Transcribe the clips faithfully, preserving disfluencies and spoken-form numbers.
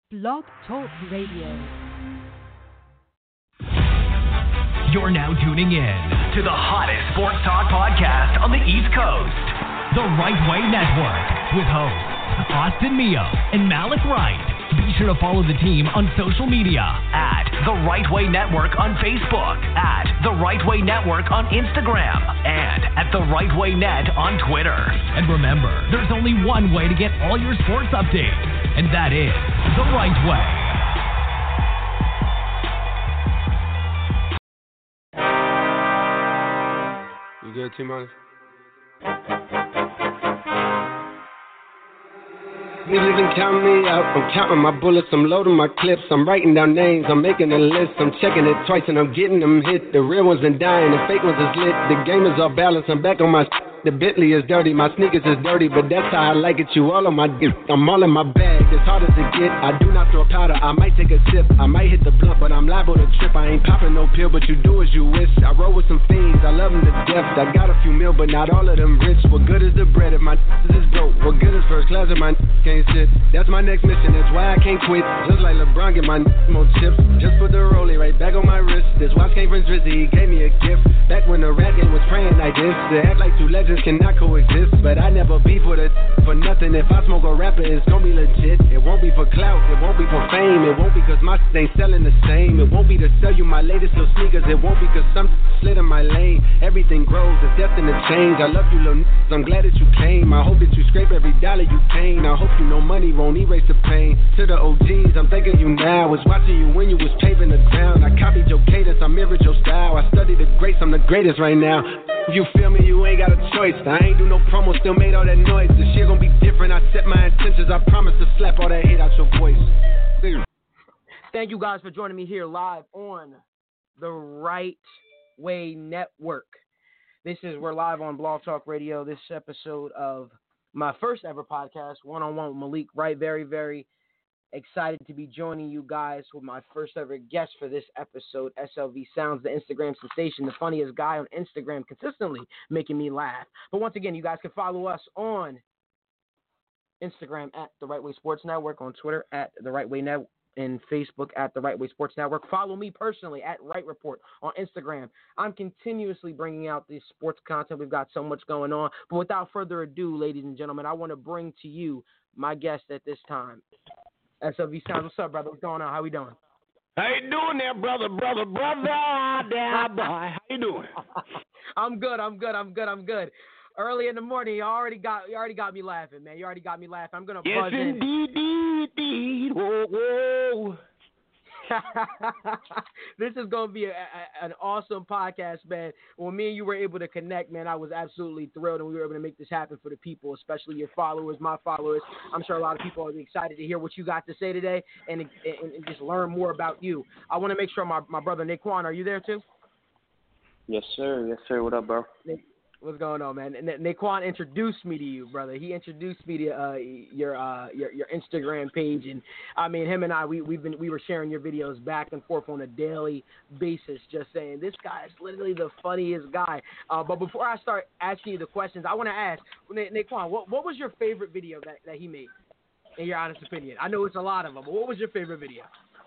Blog Talk Radio. You're now tuning in to the hottest sports talk podcast on the East Coast, The Right Way Network, with hosts Austin Mio and Malik Wright. Be sure to follow the team on social media at The Right Way Network on Facebook, at The Right Way Network on Instagram, and at The Right Way Net on Twitter. And remember, there's only one way to get all your sports updates, and that is The Right Way. You good, T-Money? Niggas been counting me out. I'm counting my bullets. I'm loading my clips. I'm writing down names. I'm making a list. I'm checking it twice and I'm getting them hit. The real ones been dying. The fake ones is lit. The game is off balance. I'm back on my. The Bentley is dirty. My sneakers is dirty, but that's how I like it. You all on my dick. I'm all in my bag. It's hard as it get. I do not throw powder. I might take a sip. I might hit the blunt, but I'm liable to trip. I ain't popping no pill, but you do as you wish. I roll with some fiends. I love them to death. I got a few mil, but not all of them rich. What good is the bread if my is broke? What good is first class if my can't sit? That's my next mission. That's why I can't quit. Just like LeBron, get my more chips. Just put the rollie right back on my wrist. This watch came from Drizzy. He gave me a gift. Back when the rap game was praying like this. To act like two legends cannot coexist. But I never beef with it for nothing. If I smoke a rapper, it's gonna be legit. It won't be for clout. It won't be for fame. It won't be cause my shit ain't selling the same. It won't be to sell you my latest little sneakers. It won't be cause some slid in my lane. Everything grows. It's destined to change. I love you little n***s. I'm glad that you came. I hope that you scrape every dollar you came. I hope you know money won't erase the pain. To the O Gs, I'm thanking you now. Was watching you when you was paving the ground. I copied your cadence. I mirrored your style. I studied the greats. I'm the greatest right now. If you feel me, you ain't got a choice. I ain't do no promo, still made all that noise. This shit gon' be different. I set my intentions. I promise to slap all that hate out your voice. Thank you guys for joining me here live on the Right Way Network. This is we're live on Blog Talk Radio. This episode of my first ever podcast, one on one with Malik Wright. Very, very excited to be joining you guys with my first ever guest for this episode. S L V Sounds, the Instagram sensation, the funniest guy on Instagram, consistently making me laugh. But once again, you guys can follow us on Instagram at The Right Way Sports Network, on Twitter at The Right Way Network, and Facebook at The Right Way Sports Network. Follow me personally at Right Report on Instagram. I'm continuously bringing out this sports content. We've got so much going on. But without further ado, ladies and gentlemen, I want to bring to you my guest at this time. S L V Sounds, what's up, brother? What's going on? How we doing? How you doing there, brother, brother, brother? There, boy. How you doing? I'm good. I'm good. I'm good. I'm good. Early in the morning, you already got you already got me laughing, man. You already got me laughing. I'm gonna yes, buzz indeed, in. indeed. Whoa, whoa. This is gonna be a, a, an awesome podcast, man. When me and you were able to connect, man, I was absolutely thrilled, and we were able to make this happen for the people, especially your followers, my followers. I'm sure a lot of people are excited to hear what you got to say today, and, and, and just learn more about you. I want to make sure my my brother Naquan, are you there too? Yes, sir. Yes, sir. What up, bro? What's going on, man? Na- Naquan introduced me to you, brother. He introduced me to uh, your uh, your your Instagram page, and I mean, him and I, we we've been we were sharing your videos back and forth on a daily basis, just saying this guy is literally the funniest guy. Uh, but before I start asking you the questions, I want to ask Na- Naquan, what what was your favorite video that, that he made, in your honest opinion? I know it's a lot of them, but what was your favorite video?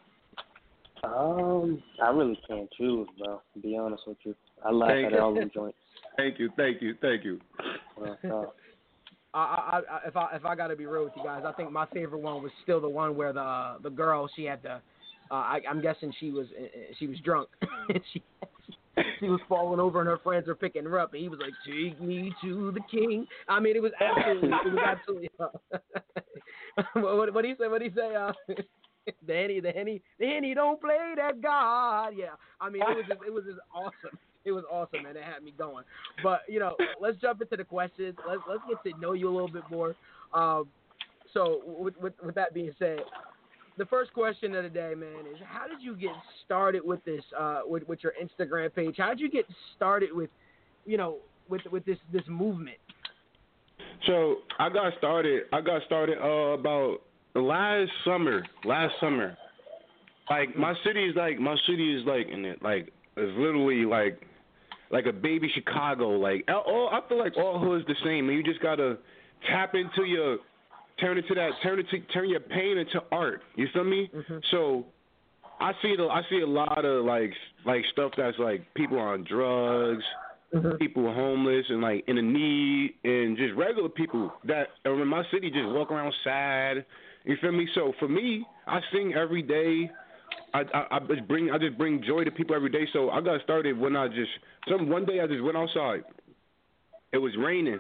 Um, I really can't choose, bro. To be honest with you, I laugh at all them joints. Thank you, thank you, thank you. Uh, uh, I, I, I, if I if I gotta be real with you guys, I think my favorite one was still the one where the uh, the girl she had the, uh, I, I'm guessing she was she was drunk and she she was falling over and her friends were picking her up and he was like, "Take me to the king." I mean, it was absolutely it was absolutely. Uh, what what he say? What he say? Uh, the henny, the henny, the henny don't play that God. Yeah, I mean, it was just, it was just awesome. It was awesome, man. It had me going. But, you know, let's jump into the questions. Let's let's get to know you a little bit more. Um, so, with, with with that being said, the first question of the day, man, is how did you get started with this, uh, with with your Instagram page? How did you get started with, you know, with with this this movement? So I got started. I got started uh, about last summer. Last summer, like my city is like my city is like in it like it's literally like. Like a baby Chicago, like all, I feel like all hoods the same, and you just gotta tap into your turn it to that, turn it to turn your pain into art. You feel me? Mm-hmm. So I see the I see a lot of like like stuff that's like people on drugs, mm-hmm. people homeless, and like in a need, and just regular people that are in my city just walk around sad. You feel me? So for me, I sing every day. I, I, I just bring I just bring joy to people every day. So I got started when I just some one day I just went outside. It was raining,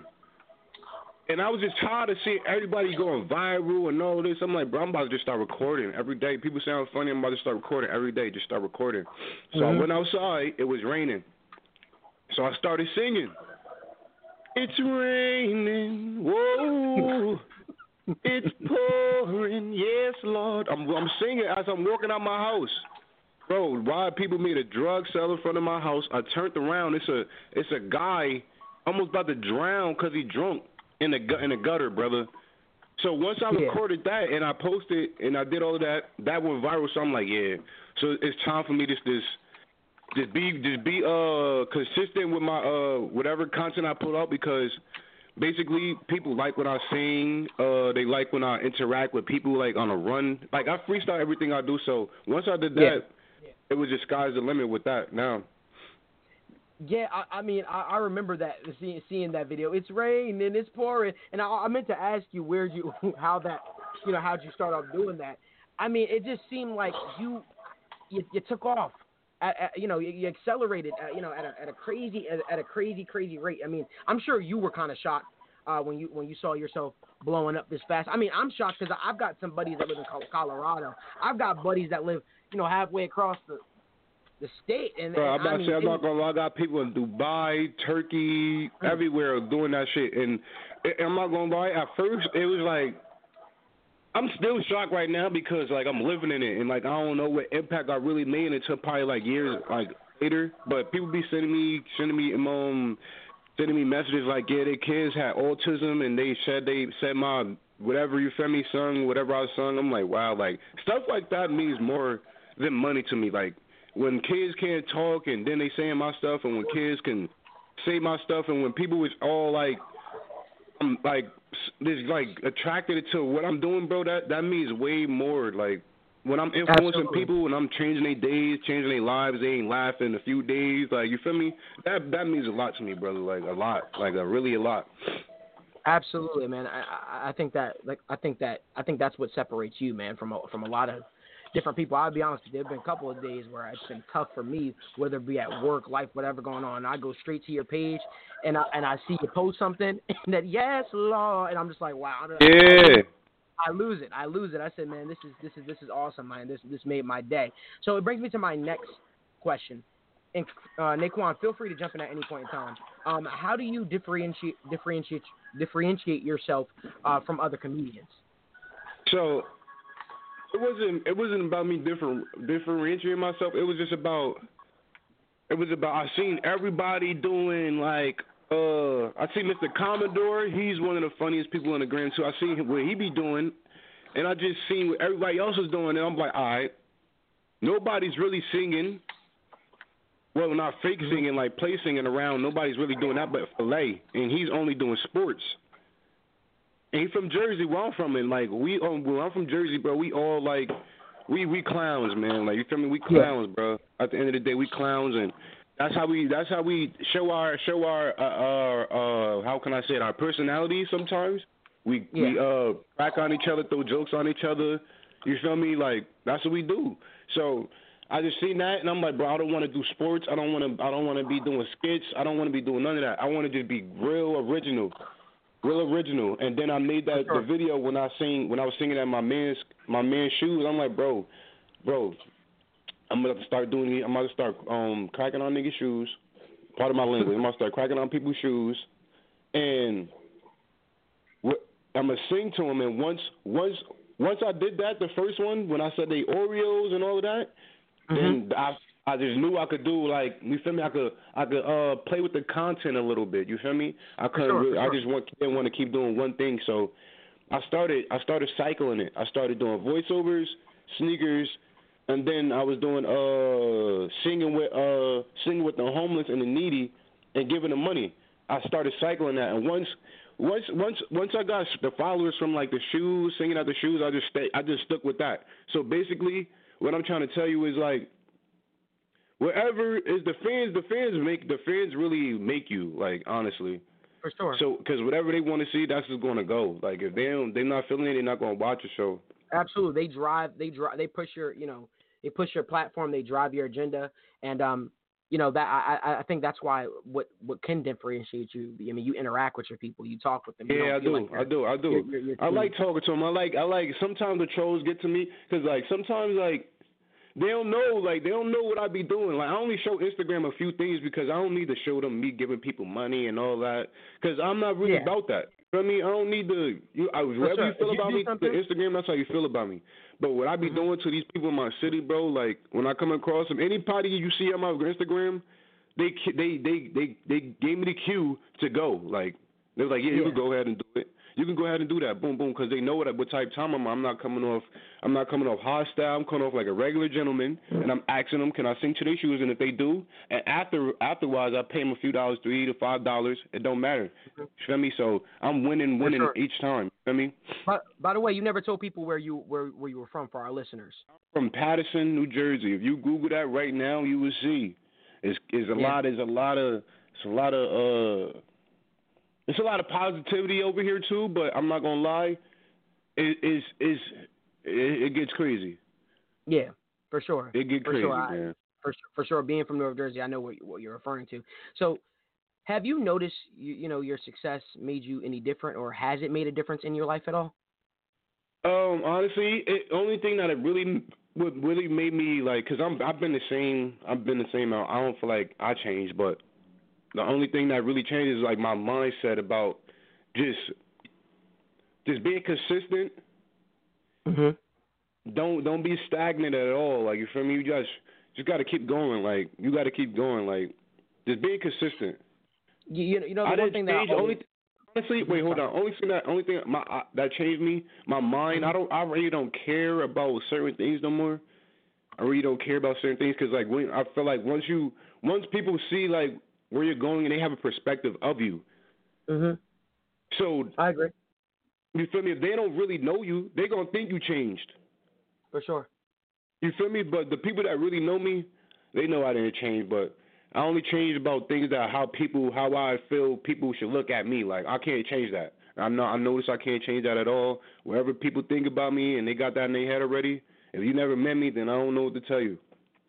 and I was just tired of seeing everybody going viral and all this. I'm like, bro, I'm about to just start recording every day. People sound funny. I'm about to start recording every day. Just start recording. So mm-hmm. I went outside. It was raining, so I started singing. It's raining, whoa. It's pouring, yes, Lord. I'm, I'm singing as I'm walking out my house. Bro, why people made a drug seller in front of my house? I turned around. It's a it's a guy almost about to drown because he drunk in the in the gutter, brother. So once I yeah. recorded that and I posted and I did all of that, that went viral. So I'm like, yeah. So it's time for me to just just be just be uh consistent with my uh whatever content I put out, because basically, people like when I sing. Uh, they like when I interact with people, like on a run. Like I freestyle everything I do. So once I did that, yeah. it was just sky's the limit with that. Now. Yeah, I, I mean, I, I remember that seeing, seeing that video. It's raining, it's pouring, and I, I meant to ask you where you, how that, you know, how'd you start off doing that? I mean, it just seemed like you, you, you took off. At, at, you know, you, you accelerated, at, you know, at a, at a crazy, at, at a crazy, crazy rate. I mean, I'm sure you were kind of shocked uh, when you when you saw yourself blowing up this fast. I mean, I'm shocked because I've got some buddies that live in Colorado. I've got buddies that live, you know, halfway across the the state. And, Bro, and I'm about I to mean, say, I'm it, not gonna lie. I got people in Dubai, Turkey, mm-hmm. everywhere doing that shit. And, and I'm not gonna lie. At first, it was like, I'm still shocked right now because, like, I'm living in it, and, like, I don't know what impact I really made until probably, like, years, like, later. But people be sending me, sending me, um, sending me messages like, yeah, their kids had autism, and they said they said my whatever you feel me sung, whatever I sung. I'm like, wow, like, stuff like that means more than money to me. Like, when kids can't talk, and then they saying my stuff, and when kids can say my stuff, and when people was all, like, I'm, like, this like attracted to what I'm doing, bro. That that means way more. Like when I'm influencing Absolutely. people, when I'm changing their days, changing their lives, they ain't laughing a few days. Like you feel me? That that means a lot to me, brother. Like a lot, like a really a lot. Absolutely, man. I I think that like I think that I think that's what separates you, man, from a, from a lot of different people. I'll be honest with you, there have been a couple of days where it's been tough for me, whether it be at work, life, whatever going on. I go straight to your page, and I and I see you post something, and that yes, Lord, and I'm just like, wow. Yeah. I lose it. I lose it. I said, man, this is this is this is awesome, man. This this made my day. So it brings me to my next question. And uh, Naquan, feel free to jump in at any point in time. Um, how do you differentiate differentiate differentiate yourself uh, from other comedians? So. It wasn't. It wasn't about me different differentiating myself. It was just about. It was about. I seen everybody doing like. Uh, I see Mister Commodore. He's one of the funniest people in the gram too. I seen him, what he be doing, and I just seen what everybody else is doing, and I'm like, all right, nobody's really singing. Well, not fake singing, like play singing around. Nobody's really doing that, but filet, and he's only doing sports. And he from Jersey, where I'm from, and like we, um, where I'm from Jersey, bro. We all like, we we clowns, man. Like you feel me? We clowns, yeah. bro. At the end of the day, we clowns, and that's how we that's how we show our show our uh, our uh, how can I say it? Our personality. Sometimes we yeah. we uh crack on each other, throw jokes on each other. You feel me? Like that's what we do. So I just seen that, and I'm like, bro, I don't want to do sports. I don't want to. I don't want to be doing skits. I don't want to be doing none of that. I want to just be real original. Real original, and then I made that sure. the video when I sing when I was singing at my man's my man's shoes. I'm like, bro, bro, I'm gonna start doing it. I'm gonna start um cracking on niggas' shoes. Part of my language. I'm gonna start cracking on people's shoes, and what, I'm gonna sing to them. And once once once I did that, the first one when I said they Oreos and all of that, mm-hmm. then I. I just knew I could do like you feel me. I could I could uh play with the content a little bit. You feel me? I couldn't. Sure, really, sure. I just want didn't want to keep doing one thing. So I started I started cycling it. I started doing voiceovers, sneakers, and then I was doing uh singing with uh singing with the homeless and the needy and giving them money. I started cycling that, and once once once once I got the followers from like the shoes, singing out the shoes, I just stay, I just stuck with that. So basically, what I'm trying to tell you is like, wherever is the fans, the fans make the fans really make you, like, honestly. For sure. So because whatever they want to see, that's just going to go. Like if they don't, they're not feeling it, they're not going to watch the show. Absolutely, they drive, they drive, they push your, you know, they push your platform, they drive your agenda, and um. You know that I I think that's why what, what can differentiate you. I mean, you interact with your people, you talk with them. You yeah, I do, like I do, I do. You're, you're, you're I like talking to them. I like I like sometimes the trolls get to me because like sometimes like they don't know like they don't know what I be doing. Like I only show Instagram a few things because I don't need to show them me giving people money and all that because I'm not really yeah. about that. You know what I mean? I don't need to. You, I, whatever sure. you feel you about me, something? the Instagram, that's how you feel about me. But what I be mm-hmm. doing to these people in my city, bro, like when I come across them, anybody you see on my Instagram. They they they they they gave me the cue to go. Like they was like, yeah, you yeah. can go ahead and do it. You can go ahead and do that. Boom, boom, because they know what what type of time I'm. I'm not coming off. I'm not coming off hostile. I'm coming off like a regular gentleman, mm-hmm. and I'm asking them, can I sing to their shoes? And if they do, and after afterwards, I pay them a few dollars, three to five dollars. It don't matter. Mm-hmm. You feel me? So I'm winning, winning sure. each time. You feel me? By, by the way, you never told people where you where where you were from for our listeners. I'm from Paterson, New Jersey. If you Google that right now, you will see. It's, it's a yeah. lot. There's a lot of. It's a lot of. Uh, it's a lot of positivity over here too. But I'm not gonna lie. It is. Is it, it gets crazy. Yeah, for sure. It gets for crazy, sure. man. I, for for sure. Being from North Jersey, I know what what you're referring to. So, have you noticed you, you know your success made you any different, or has it made a difference in your life at all? Um, honestly, it only thing that it really. What really made me like, cause I'm I've been the same. I've been the same. I don't feel like I changed, but the only thing that really changed is like my mindset about just just being consistent. Mm-hmm. Don't don't be stagnant at all. Like you feel me? You just just got to keep going. Like you got to keep going. Like just being consistent. You you, you know the I one thing that change, I always... only. Honestly, wait, hold on. Only thing that only thing my uh, that changed me, my mind. I don't. I really don't care about certain things no more. I really don't care about certain things because, like, when I feel like once you, once people see like where you're going and they have a perspective of you. Mhm. So I agree. You feel me? If they don't really know you, they're gonna think you changed. For sure. You feel me? But the people that really know me, they know I didn't change, but. I only changed about things that how people, how I feel people should look at me. Like, I can't change that. I'm not, I notice I can't change that at all. Wherever people think about me and they got that in their head already, if you never met me, then I don't know what to tell you.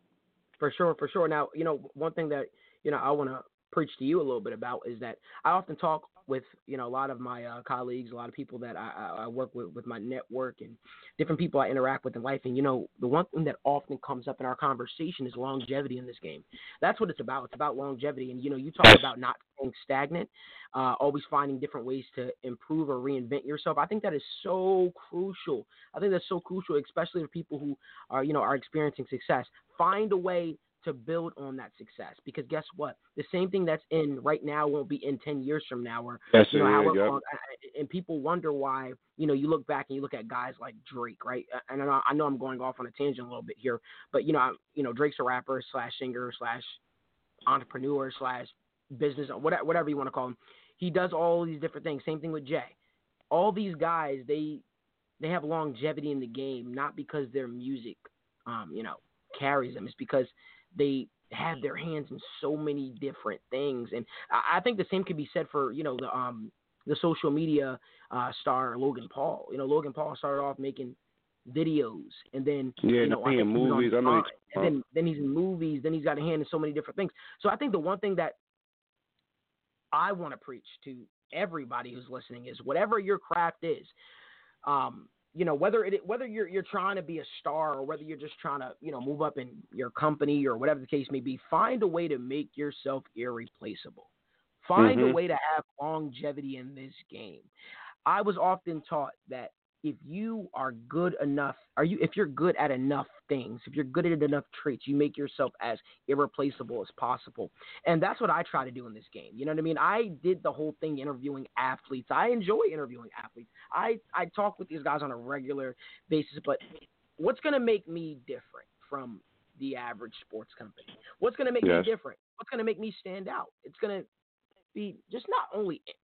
For sure, for sure. Now, you know, one thing that, you know, I want to preach to you a little bit about is that I often talk with, you know, a lot of my uh, colleagues, a lot of people that I, I work with, with my network and different people I interact with in life. And, you know, the one thing that often comes up in our conversation is longevity in this game. That's what it's about. It's about longevity. And, you know, you talk about not staying stagnant, uh, always finding different ways to improve or reinvent yourself. I think that is so crucial. I think that's so crucial, especially for people who are, you know, are experiencing success. Find a way to build on that success, because guess what? The same thing that's in right now won't be in ten years from now, or that's you know, it, however yeah. long, and people wonder why, you know, you look back and you look at guys like Drake, right? And I know I'm going off on a tangent a little bit here, but you know, you know, Drake's a rapper slash singer slash entrepreneur slash business, whatever, whatever you want to call him. He does all these different things. Same thing with Jay. All these guys, they they have longevity in the game, not because their music, um, you know, carries them. It's because they have their hands in so many different things. And I, I think the same could be said for, you know, the um the social media uh, star Logan Paul. You know, Logan Paul started off making videos, and then yeah, you know, I think movies. I know and then then he's in movies. Then he's got a hand in so many different things. So I think the one thing that I want to preach to everybody who's listening is whatever your craft is, um, you know, whether it whether you're you're trying to be a star or whether you're just trying to, you know, move up in your company or whatever the case may be, find a way to make yourself irreplaceable. Find mm-hmm. a way to have longevity in this game. I was often taught that if you are good enough, are you if you're good at enough things, if you're good at enough traits, you make yourself as irreplaceable as possible. And that's what I try to do in this game. You know what I mean? I did the whole thing interviewing athletes. I enjoy interviewing athletes. I, I talk with these guys on a regular basis, but what's going to make me different from the average sports company? What's going to make yes. me different? What's going to make me stand out? It's going to be just not only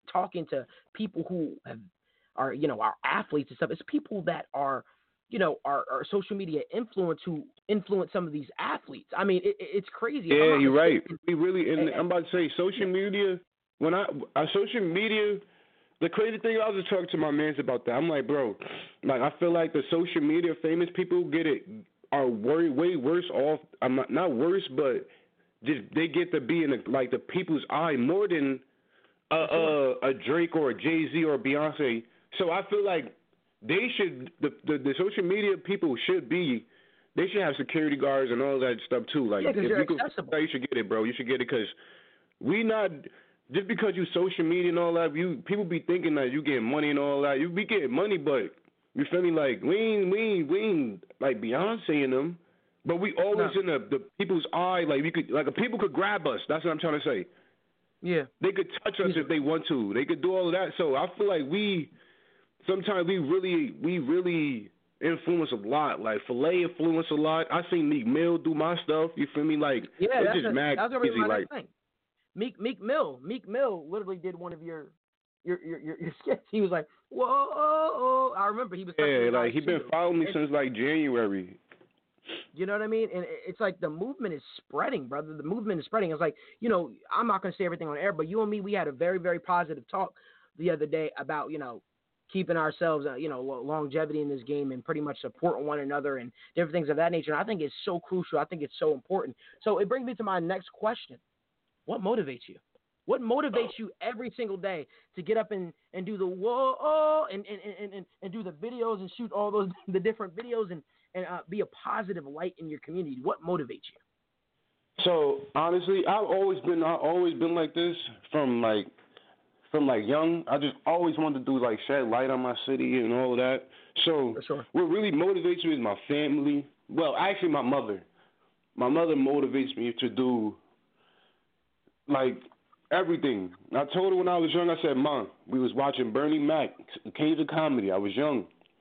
talking to people who have, are, you know, are athletes and stuff. It's people that are, you know, are, are social media influence who influence some of these athletes. I mean, it, it's crazy. Yeah, you're right. We really, and I'm about to say, social media, when I, uh, social media, the crazy thing, I was just talking to my mans about that. I'm like, bro, like, I feel like the social media famous people get it, are way, way worse off. I'm not, not worse, but just they get to be in the, like the people's eye more than a, a, a Drake or a Jay-Z or a Beyonce. So I feel like they should, the, the the social media people should be, they should have security guards and all that stuff too. Like, yeah, if you're you could, accessible. you should get it, bro. You should get it because we not, just because you social media and all that, you people be thinking that you getting money and all that. You be getting money, but you feel me? Like, we ain't, we ain't, we ain't like Beyonce and them, but we always no. in the, the people's eye. Like, we could, like, people could grab us. That's what I'm trying to say. Yeah. They could touch us yeah. if they want to. They could do all of that. So I feel like we, sometimes we really, we really influence a lot. Like, Filet influence a lot. I seen Meek Mill do my stuff. You feel me? Like, yeah, it's that's just a, mad that's easy. Like, thing. Meek Meek Mill, Meek Mill literally did one of your your your your, your skits. He was like, whoa, oh, oh. I remember he was. Yeah, like he been following me and, since like January. You know what I mean? And it's like the movement is spreading, brother. The movement is spreading. It's like, you know, I'm not gonna say everything on air, but you and me, we had a very very positive talk the other day about, you know, keeping ourselves, uh, you know, longevity in this game and pretty much supporting one another and different things of that nature. And I think it's so crucial. I think it's so important. So it brings me to my next question. What motivates you? What motivates you every single day to get up and, and do the whoa oh, and, and, and, and do the videos and shoot all those the different videos and, and uh, be a positive light in your community? What motivates you? So honestly, I've always been I've always been like this from like from like young. I just always wanted to do like shed light on my city and all of that. So sure. What really motivates me is my family. Well, actually, my mother. My mother motivates me to do like everything. I told her when I was young, I said, Mom, we was watching Bernie Mac, Kings of Comedy. I was young.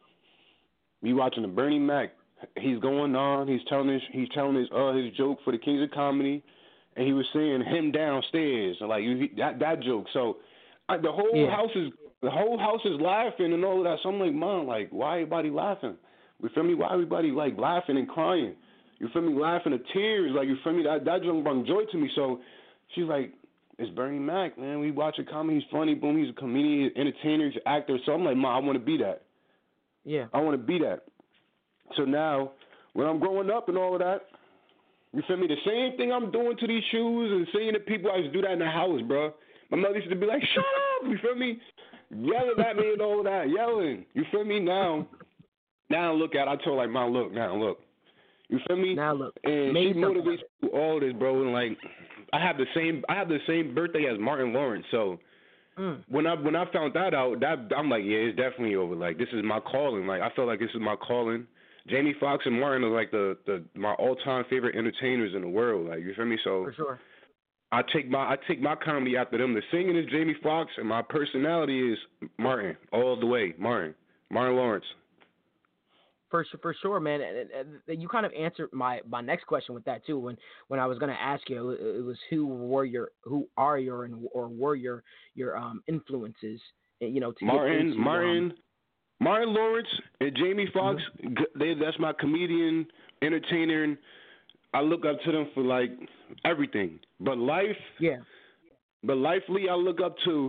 We watching the Bernie Mac. He's going on. He's telling his he's telling his uh his joke for the Kings of Comedy, and he was saying him downstairs and like that that joke. So I, the whole yeah. house is the whole house is laughing and all of that. So I'm like, Mom, like why everybody laughing? You feel me? Why everybody like laughing and crying? You feel me? Laughing to tears. Like you feel me? That that joke brought joy to me. So she's like, it's Bernie Mac, man. We watch a comedy. He's funny. Boom. He's a comedian, entertainer, he's an actor. So I'm like, Mom, I want to be that. Yeah. I want to be that. So now, when I'm growing up and all of that, you feel me? The same thing I'm doing to these shoes and seeing the people, I used to do that in the house, bro. My mother used to be like, shut up. You feel me? Yelling at me and all of that. Yelling. You feel me? Now, now I look at it. I told her, like, Mom, look, now look. You feel me? Now look. And she motivates me to all this, bro. And like, I have the same, I have the same birthday as Martin Lawrence. So mm. when I when I found that out, that I'm like, yeah, it's definitely over. Like, this is my calling. Like, I feel like this is my calling. Jamie Foxx and Martin are like the, the my all time favorite entertainers in the world. Like, you feel me? So for sure. I take my I take my comedy after them. The singing is Jamie Foxx, and my personality is Martin all the way. Martin, Martin Lawrence. For for sure, man. And, and you kind of answered my, my next question with that too. When when I was going to ask you, it was who were your who are your or were your your um influences? You know, to Martin, into, Martin, um, Martin Lawrence, and Jamie Foxx. Mm-hmm. They, that's my comedian, entertainer. And I look up to them for like everything. But life, yeah. But lifely, I look up to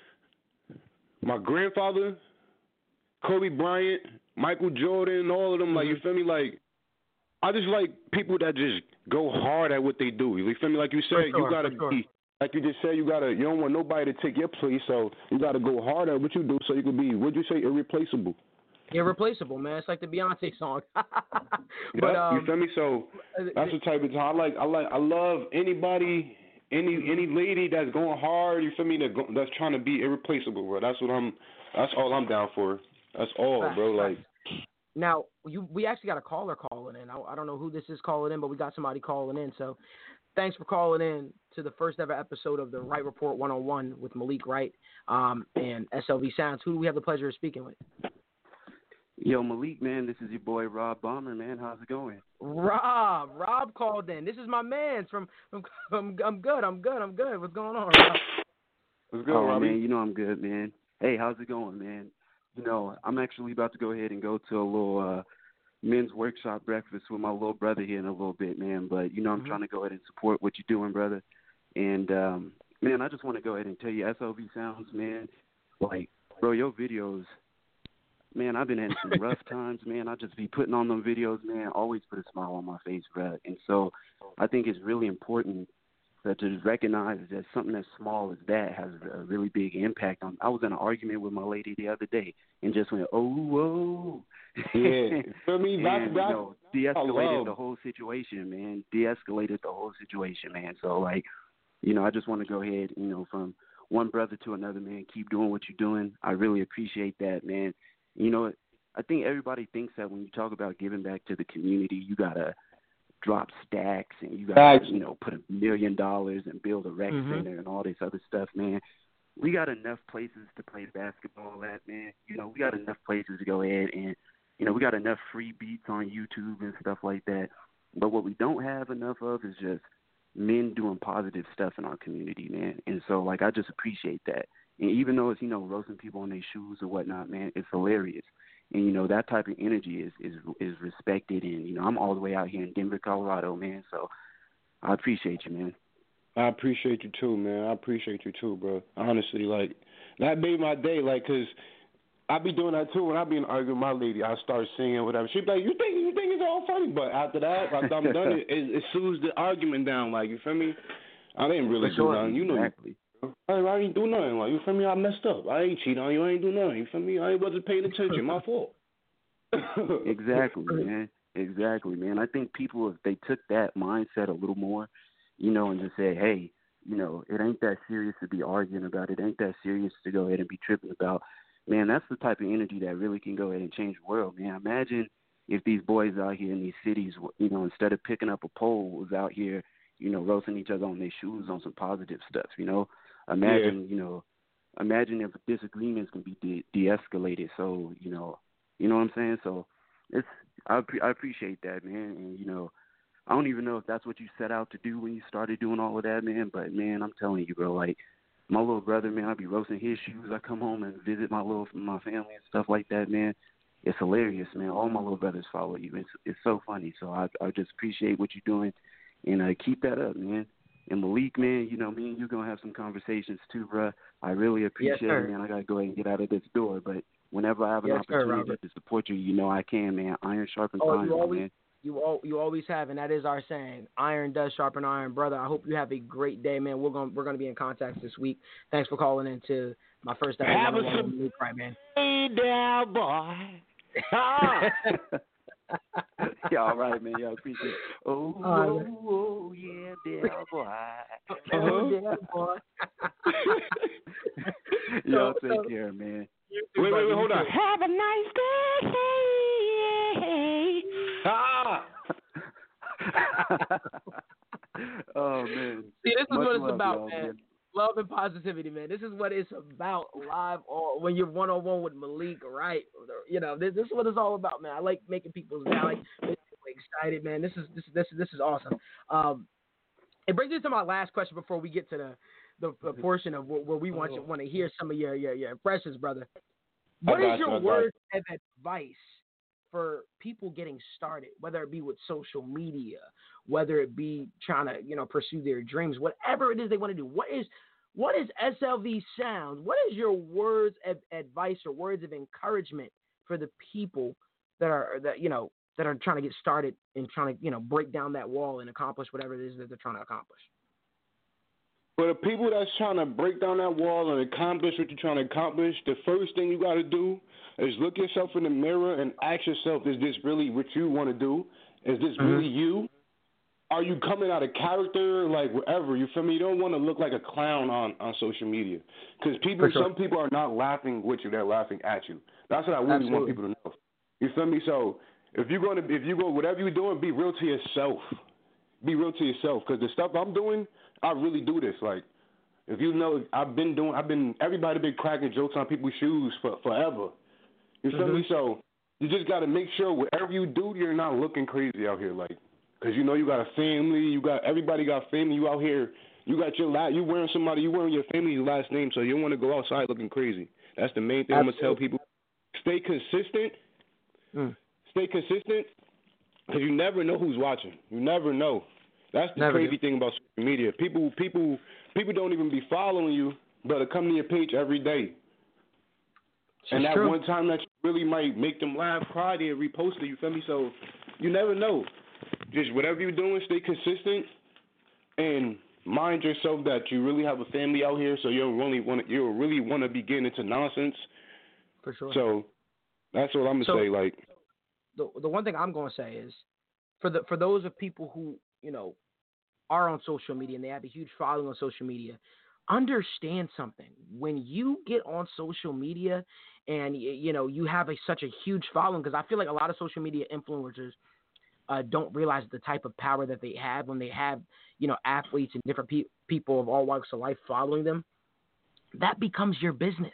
my grandfather, Kobe Bryant, Michael Jordan, all of them. Mm-hmm. Like, you feel me? Like, I just like people that just go hard at what they do. You feel me? Like you said, sure, you gotta sure. be. Like you just said, you gotta. You don't want nobody to take your place, so you gotta go hard at what you do, so you can be. What'd you say? Irreplaceable. Irreplaceable, man. It's like the Beyonce song. but yeah, um, you feel me? So that's the type of time I like. I like. I love anybody, any any lady that's going hard. You feel me? That go, that's trying to be irreplaceable, bro. That's what I'm. That's all I'm down for. That's all, Fact, bro. fact. Like. Now, you, we actually got a caller calling in. I, I don't know who this is calling in, but we got somebody calling in. So thanks for calling in to the first ever episode of the Wright Report one oh one with Malik Wright um, and S L V Sounds. Who do we have the pleasure of speaking with? Yo, Malik, man, this is your boy Rob Bomber, man. How's it going? Rob. Rob called in. This is my man from, from, from I'm good, I'm good, I'm good. What's going on, Rob? What's good, oh, Robbie? man, you know I'm good, man. Hey, how's it going, man? You know, I'm actually about to go ahead and go to a little uh, men's workshop breakfast with my little brother here in a little bit, man. But, you know, I'm mm-hmm. trying to go ahead and support what you're doing, brother. And, um, man, I just want to go ahead and tell you, S L V Sounds, man, like, bro, your videos, man, I've been having some rough times, man. I just be putting on them videos, man, always put a smile on my face, bro. And so I think it's really important that to recognize that something as small as that has a really big impact on. I was in an argument with my lady the other day and just went, oh, whoa. Yeah. For me, and, that's, that's, you know, de-escalated the whole situation, man. De-escalated the whole situation, man. So, like, you know, I just want to go ahead, you know, from one brother to another, man, keep doing what you're doing. I really appreciate that, man. You know, I think everybody thinks that when you talk about giving back to the community, you got to drop stacks and you got to, you know, put a million dollars and build a rec mm-hmm. center and all this other stuff, man. We got enough places to play basketball at, man. You know, we got enough places to go ahead and, you know, we got enough free beats on YouTube and stuff like that. But what we don't have enough of is just men doing positive stuff in our community, man. And so, like, I just appreciate that. And even though it's, you know, roasting people on their shoes or whatnot, man, it's hilarious. And, you know, that type of energy is, is is respected. And, you know, I'm all the way out here in Denver, Colorado, man. So I appreciate you, man. I appreciate you, too, man. I appreciate you, too, bro. Honestly, like, that made my day, like, because I be doing that, too. When I be in arguing with my lady, I start singing, whatever. She be like, you think you think it's all funny? But after that, after I'm done, it, it, it soothes the argument down. Like, you feel me? I didn't really do sure. nothing. You know exactly. I, I ain't do nothing. Like, you feel me? I messed up. I ain't cheat on you. I ain't do nothing. You feel me? I wasn't paying attention. My fault. Exactly, man. Exactly, man. I think people, if they took that mindset a little more, you know, and just say, hey, you know, it ain't that serious to be arguing about. It ain't that serious to go ahead and be tripping about. Man, that's the type of energy that really can go ahead and change the world, man. Imagine if these boys out here in these cities, you know, instead of picking up a pole, was out here, you know, roasting each other on their shoes on some positive stuff, you know. Imagine, yeah. you know, imagine if disagreements can be de- de-escalated. So, you know, you know what I'm saying? So it's I, pre- I appreciate that, man. And, you know, I don't even know if that's what you set out to do when you started doing all of that, man. But, man, I'm telling you, bro, like, my little brother, man, I be roasting his shoes. I come home and visit my little my family and stuff like that, man. It's hilarious, man. All my little brothers follow you. It's it's so funny. So I I just appreciate what you're doing, and uh, keep that up, man. And Malik, man, you know, me and you're going to have some conversations too, bro. I really appreciate yes, it, man. I got to go ahead and get out of this door. But whenever I have an yes, opportunity sir, to support you, you know I can, man. Iron sharpens oh, iron, you always, man. You, all, you always have, and that is our saying. Iron does sharpen iron, brother. I hope you have a great day, man. We're going we're gonna be in contact this week. Thanks for calling in to my first ever have one-on-one a with Malik, right, man. Hey there, boy. Ah. Yeah, all right, man. Yeah, appreciate it. Oh, right, oh, oh, yeah, there, boy. Oh, yeah, boy. Y'all so, take so, care, man. Wait, wait, wait, hold on. Have a nice day. Ah. Oh, man. See, this is Much what it's love, about, man. man. Love and positivity, man. This is what it's about live or when you're one-on-one with Malik, right? You know, this, this is what it's all about, man. I like making people's day. I like making people excited, man. This is this this this is awesome. Um, it brings me to my last question before we get to the the, the portion of where, where we want you want to hear some of your your, your impressions, brother. What is your word of advice for people getting started, whether it be with social media, whether it be trying to, you know, pursue their dreams, whatever it is they want to do? What is what is S L V Sounds? What is your words of advice or words of encouragement for the people that are that you know that are trying to get started and trying to, you know, break down that wall and accomplish whatever it is that they're trying to accomplish? For the people that's trying to break down that wall and accomplish what you're trying to accomplish, the first thing you got to do is look yourself in the mirror and ask yourself, is this really what you want to do? Is this mm-hmm. really you? Are you coming out of character, like whatever? You feel me? You don't want to look like a clown on, on social media. Because people, sure. some people are not laughing with you, they're laughing at you. That's what I really Absolutely. want people to know. You feel me? So if you're going to, if you go, whatever you're doing, be real to yourself. Be real to yourself. Because the stuff I'm doing, I really do this. Like, if you know, I've been doing, I've been, everybody been cracking jokes on people's shoes for forever. You feel mm-hmm. me? So you just got to make sure whatever you do, you're not looking crazy out here. Like, because you know you got a family, you got, everybody got family. You out here You got your la- you wearing somebody, you wearing your family's last name, so you don't want to go outside looking crazy. That's the main thing Absolutely. I'm gonna tell people. Stay consistent. Mm. Stay consistent, because you never know who's watching. You never know. That's the never crazy do. thing about social media. People, people, people don't even be following you, but they come to your page every day. It's and that true. one time that you really might make them laugh, cry, they repost it. You feel me? So you never know. Just whatever you're doing, stay consistent and mind yourself that you really have a family out here. So you don't really want to. You don't really want to be getting into nonsense. For sure. So that's what I'm gonna so, say. Like the the one thing I'm gonna say is for the for those of people who you know are on social media and they have a huge following on social media. Understand something. When you get on social media and, you know, you have a, such a huge following, because I feel like a lot of social media influencers uh, don't realize the type of power that they have when they have, you know, athletes and different pe- people of all walks of life following them. That becomes your business.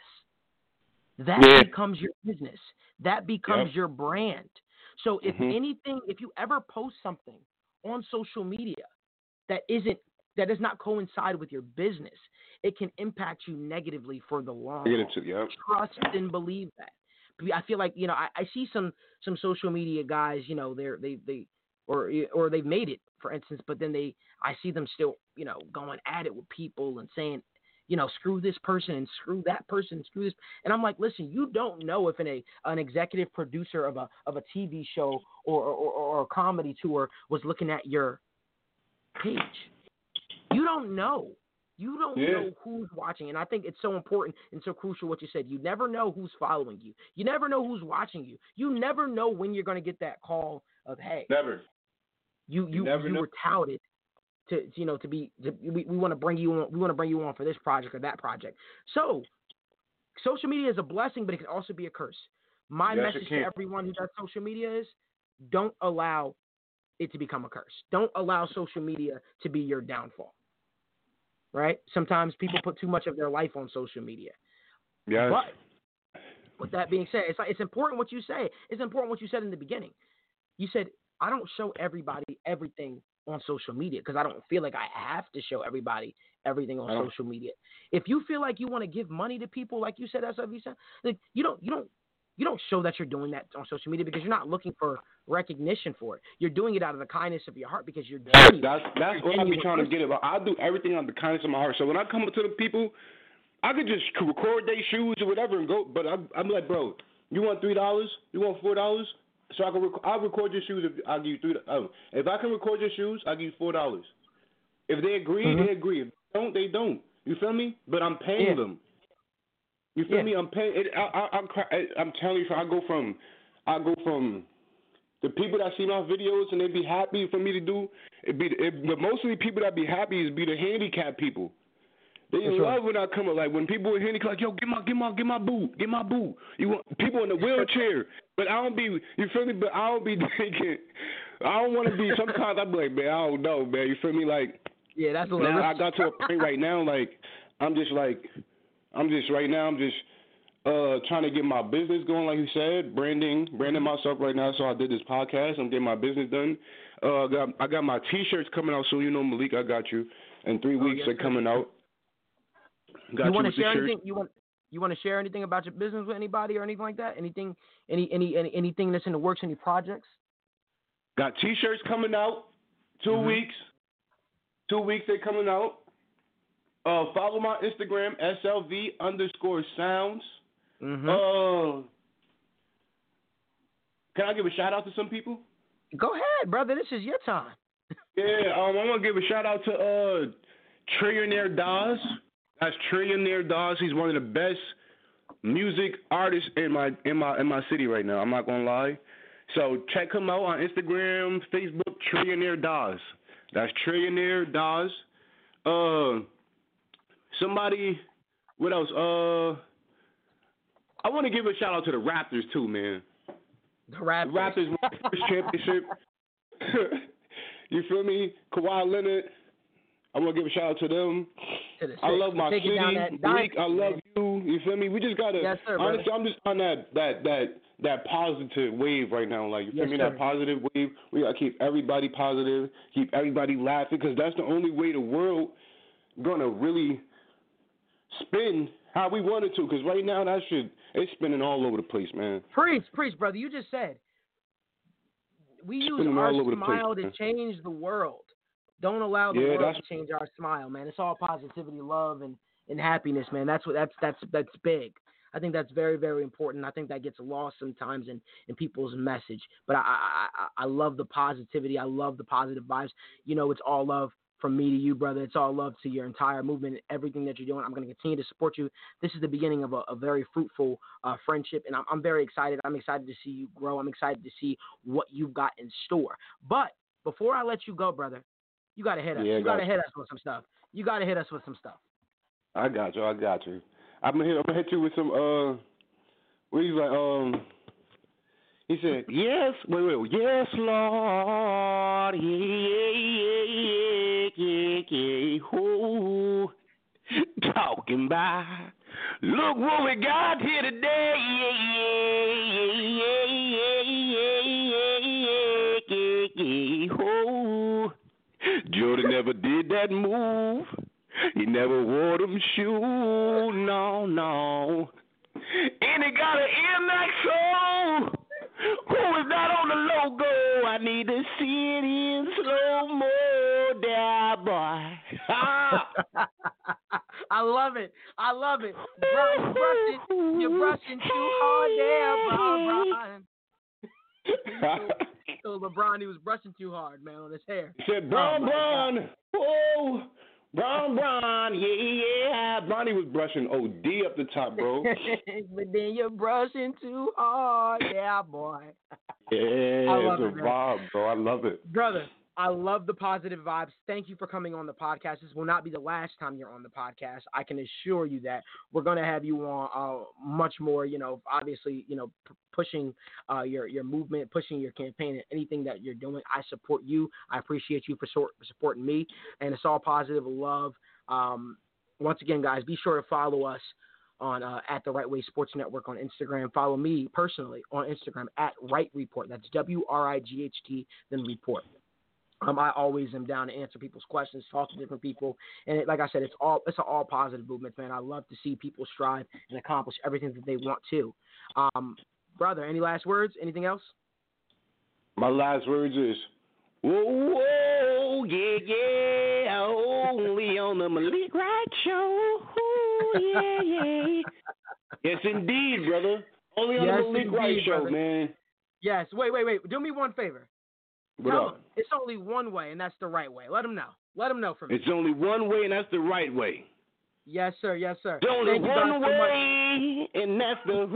That yeah. becomes your business. That becomes yep. your brand. So if mm-hmm. anything, if you ever post something on social media that isn't, that does not coincide with your business, it can impact you negatively for the long haul. Yep. Trust and believe that. I feel like, you know, I, I see some some social media guys, you know, they're they they or or they've made it, for instance, but then they I see them still, you know, going at it with people and saying, you know, screw this person and screw that person, and screw this. And I'm like, listen, you don't know if an a an executive producer of a of a T V show or or, or a comedy tour was looking at your page. You don't know. You don't yeah. know who's watching. And I think it's so important and so crucial what you said. You never know who's following you. You never know who's watching you. You never know when you're going to get that call of, hey, never. You you, you, you were touted to, you know, to be, to, we, we want to bring you on. We want to bring you on for this project or that project. So social media is a blessing, but it can also be a curse. My yes, message to everyone who does social media is don't allow it to become a curse. Don't allow social media to be your downfall. Right? Sometimes people put too much of their life on social media. Yes. But with that being said, it's like, it's important what you say. It's important what you said in the beginning. You said, I don't show everybody everything on social media because I don't feel like I have to show everybody everything on social media. If you feel like you want to give money to people, like you said, S L V, like you don't, you don't, you don't show that you're doing that on social media because you're not looking for recognition for it. You're doing it out of the kindness of your heart because you're doing That's that's what I be trying to get about. I do everything out of the kindness of my heart. So when I come up to the people, I could just record their shoes or whatever and go. But I'm, I'm like, bro, you want three dollars? You want four dollars? So I can rec- I'll record your shoes. If I'll give you three. Oh, if I can record your shoes, I'll give you four dollars. If they agree, mm-hmm. they agree. If they don't, they don't. You feel me? But I'm paying yeah. them. You feel yeah. me? I'm paying. It, I, I, I'm, I'm telling you, I go from, I go from the people that see my videos and they be happy for me to do. It be it, the mostly people that be happy is be the handicapped people. They That's love right. when I come up. Like when people are handicapped, like yo, get my, get my, get my boo, get my boo. You want people in the wheelchair, but I don't be. You feel me? But I don't be thinking. I don't want to be. Sometimes I be like, man, I don't know, man. You feel me? Like yeah, that's a little. Now I got to a point right now, like I'm just like. I'm just right now. I'm just uh, trying to get my business going, like you said, branding, branding myself right now. So I did this podcast. I'm getting my business done. Uh, I got I got my T-shirts coming out soon. You know, Malik, I got you. In three oh, weeks, yes, they're coming out. Got you want to share anything? You want you want to share anything about your business with anybody or anything like that? Anything, any any, any anything that's in the works? Any projects? Got T-shirts coming out. Two mm-hmm. weeks. Two weeks they coming out. Uh, follow my Instagram, S L V underscore sounds. Mm-hmm. Uh, can I give a shout out to some people? Go ahead, brother. This is your time. yeah, um, I'm gonna give a shout out to uh, Trillionaire Dawes. That's Trillionaire Dawes. He's one of the best music artists in my in my in my city right now. I'm not gonna lie. So check him out on Instagram, Facebook, Trillionaire Dawes. That's Trillionaire Dawes. Uh. Somebody, what else? Uh, I want to give a shout out to the Raptors too, man. The Raptors. The Raptors won the first championship. You feel me? Kawhi Leonard. I want to give a shout out to them. To the I love my city. Malik, I love man. you. You feel me? We just gotta. Yes, sir, honestly, brother. I'm just on that that that that positive wave right now. Like you feel yes, me? Sir. That positive wave. We gotta keep everybody positive. Keep everybody laughing because that's the only way the world. gonna really spin how we wanted to. Because right now that shit it's spinning all over the place, man. Preach, preach, brother. You just said we use Spinning our all over the smile place, to change the world. Don't allow the Yeah, world that's- to change our smile, man. It's all positivity, love, and, and happiness, man. That's what that's that's that's big. I think that's very, very important. I think that gets lost sometimes in, in people's message. But I, I I I love the positivity. I love the positive vibes. You know, it's all love from me to you, brother. It's all love to your entire movement and everything that you're doing. I'm going to continue to support you. This is the beginning of a, a very fruitful uh, friendship, and I'm, I'm very excited. I'm excited to see you grow. I'm excited to see what you've got in store. But before I let you go, brother, you got to hit us. Yeah, you got to got hit us with some stuff. You got to hit us with some stuff. I got you. I got you. I'm gonna hit. I'm gonna hit you with some. Uh, what he's like. Um, he said, "Yes, wait, wait, yes, Lord, yeah, yeah, yeah, yeah, yeah, ooh, talking about. Look what we got here today, yeah, yeah, yeah, yeah, yeah, yeah, yeah, yeah, ooh. Jordan never did that move." He never wore them shoes, no, no. And he got an M X O. Who is that on the logo? I need to see it in slow-mo, there, boy. Ah. I love it. I love it. Bro, brushing, you're brushing too hard there, Bron, Bron. So LeBron, he was brushing too hard, man, on his hair. He said, Bron, oh, Bron, whoa. Bron, Bron, yeah, yeah. Bronny was brushing O D up the top, bro. But then you're brushing too hard, yeah, boy. Yeah, it's a vibe, bro. I love it. Brother, I love the positive vibes. Thank you for coming on the podcast. This will not be the last time you're on the podcast. I can assure you that we're going to have you on uh, much more, you know, obviously, you know, p- pushing uh, your, your movement, pushing your campaign and anything that you're doing. I support you. I appreciate you for, sort, for supporting me. And it's all positive love. Um, once again, guys, be sure to follow us on uh, at the Right Way Sports Network on Instagram. Follow me personally on Instagram at Right Report. That's W R I G H T, then Report. Um, I always am down to answer people's questions, talk to different people, and it, like I said, it's all it's an all positive movement, man. I love to see people strive and accomplish everything that they want to. Um, brother, any last words? Anything else? My last words is, whoa, whoa, yeah, yeah, only on the Malik Wright Show, ooh, yeah, yeah. Yes, indeed, brother. Only on yes, the Malik indeed, Wright Show, brother. man. Yes. Wait, wait, wait. Do me one favor. What Tell up? them it's only one way, and that's the right way. Let them know. Let them know for me. It's only one way, and that's the right way. Yes, sir. Yes, sir. There's only Thank you one guys way, so much. and that's the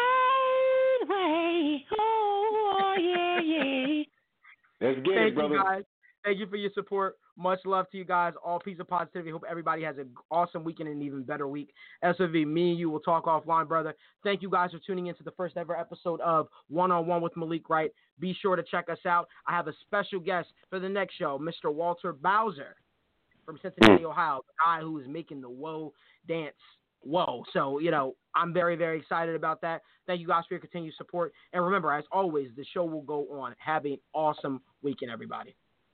right way. Oh, yeah, yeah. Let's get Thank it, brother. you, guys. Thank you for your support. Much love to you guys. All peace and positivity. Hope everybody has an awesome weekend and an even better week. S O V, me and you will talk offline, brother. Thank you guys for tuning into the first ever episode of One on One with Malik Wright. Be sure to check us out. I have a special guest for the next show, Mister Walter Bowser from Cincinnati, Ohio, the guy who is making the Whoa dance. Whoa. So, you know, I'm very, very excited about that. Thank you guys for your continued support. And remember, as always, the show will go on. Have an awesome weekend, everybody.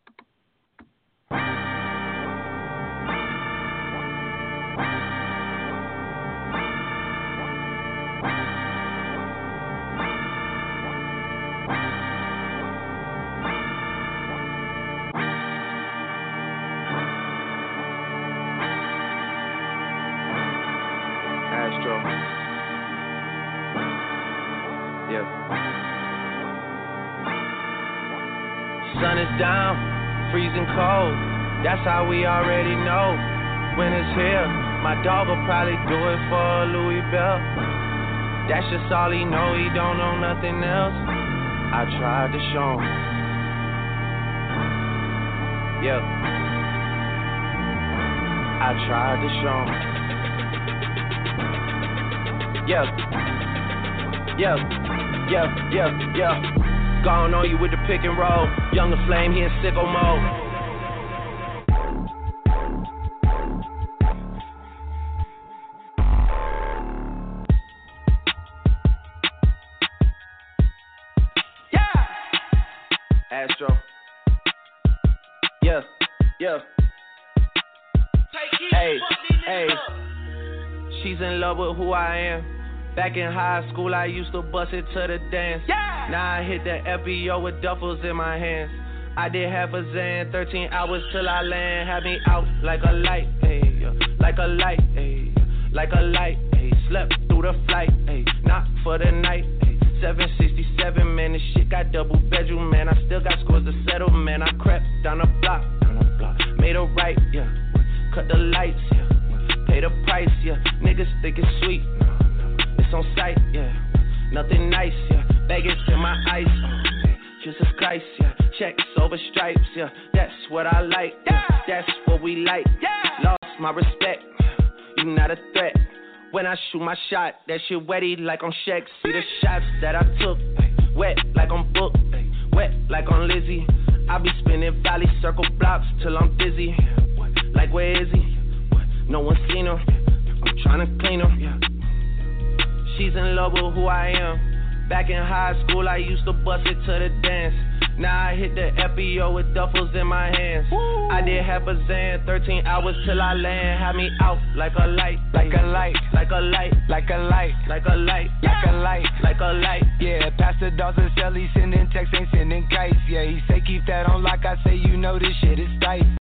Astro. Yeah. Sun is down, freezing cold. That's how we already know. Winter's here. My dog will probably do it for a Louis Bell. That's just all he know. He don't know nothing else. I tried to show him. Yeah. I tried to show him. Yeah. Yeah. Yeah. Yeah. Yeah. Gone on you with the pick and roll. Younger flame, he in sicko mode. Astro. Yeah, yeah. Take it. Hey, hey, she's in love with who I am. Back in high school, I used to bust it to the dance. Yeah. Now I hit the F B O with duffels in my hands. I did half a Zan, thirteen hours till I land. Had me out like a light, ayy, like a light, ayy, like a light, ayy. Slept through the flight, ayy, not for the night, ayy. seven sixty-seven, man, this shit got double bedroom, man. I still got scores to settle, man. I crept down the block, down the block, made a right, yeah. Cut the lights, yeah. Pay the price, yeah. Niggas think it's sweet, no, no. It's on sight, yeah. Nothing nice, yeah. Vegas in my ice, oh, Jesus Christ, yeah. Checks over stripes, yeah. That's what I like, yeah. That's what we like, yeah. Lost my respect, you not a threat. When I shoot my shot, that shit wetty like on Shaq. See the shots that I took, wet like on Book, wet like on Lizzie. I be spinning valley circle blocks till I'm dizzy. Like where is he? No one seen her. I'm tryna clean her. She's in love with who I am. Back in high school, I used to bust it to the dance. Now I hit the F B O with duffels in my hands. Woo. I did half a Zan, thirteen hours till I land. Had me out like a light, like a light, like a light, like a light, like a light, like a light, like a light. Yeah, Pastor Dawson Shelly sending texts, ain't sending kites. Yeah, he say keep that on lock. I say you know this shit is tight.